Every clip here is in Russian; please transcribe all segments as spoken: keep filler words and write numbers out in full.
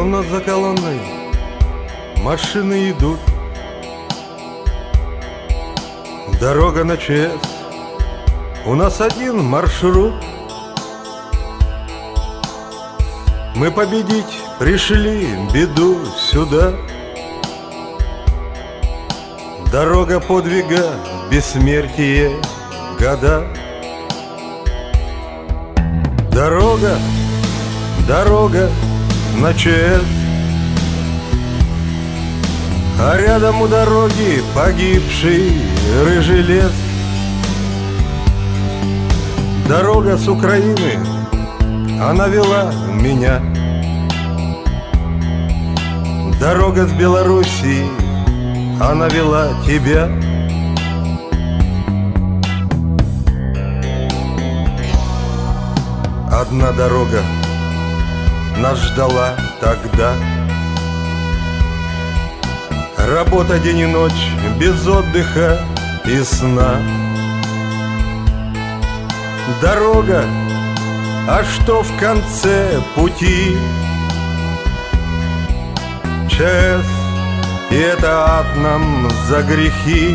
Колонна за колонной машины идут. Дорога на ЧС, у нас один маршрут. Мы победить пришли беду сюда. Дорога подвига, бессмертие года. Дорога, дорога на ЧС, а рядом у дороги погибший рыжий лес. Дорога с Украины, она вела меня. Дорога с Белоруссии, она вела тебя. Одна дорога нас ждала тогда. Работа день и ночь, без отдыха и сна. Дорога, а что в конце пути? ЧС, и это ад нам за грехи.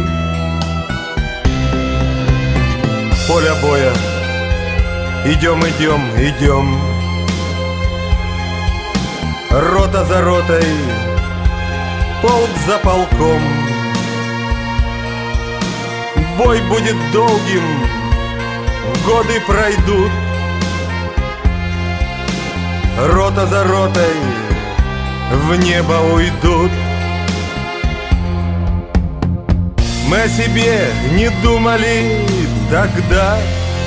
Поле боя, идем, идем, идем. Рота за ротой, полк за полком. Бой будет долгим, годы пройдут. Рота за ротой в небо уйдут. Мы о себе не думали тогда.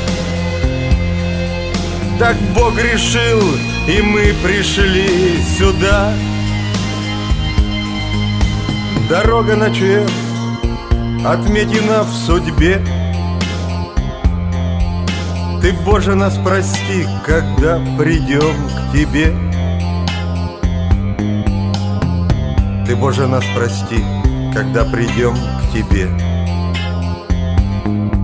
Так Бог решил, и мы пришли сюда. Дорога на ЧС отметена в судьбе. Ты, Боже, нас прости, когда придем к Тебе. Ты, Боже, нас прости, когда придем к Тебе.